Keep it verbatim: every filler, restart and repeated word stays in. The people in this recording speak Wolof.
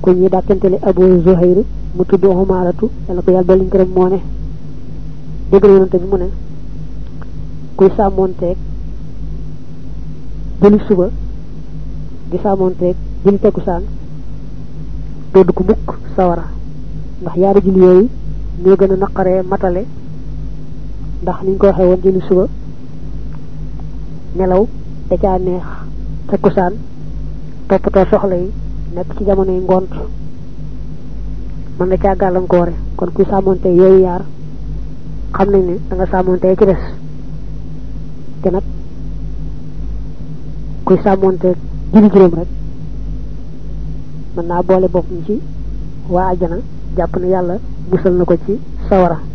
ku ñi dakantele Abu Zuhair mu tuddu Umaratu yalla ko yalla dolin kërëm mo ne dégg yonante bi mu ne kuy samonté jëli suba di samonté jëli takusaan do du ko mukk sawara ndax yaari julli yoy ñoo gëna naqaré matale ndax niñ ko waxé won jëli suba nelaw da ca neex takusaan topato soxla yi nek ci jamono yi ngont man nga ca galam ko waré kon kuy samonté yoy yar xam nañ ne da nga samonté ci dess té nak kuy samonté julli juroom rek man na boole bokk ci wa aljana japp na yalla musal nako ci sawara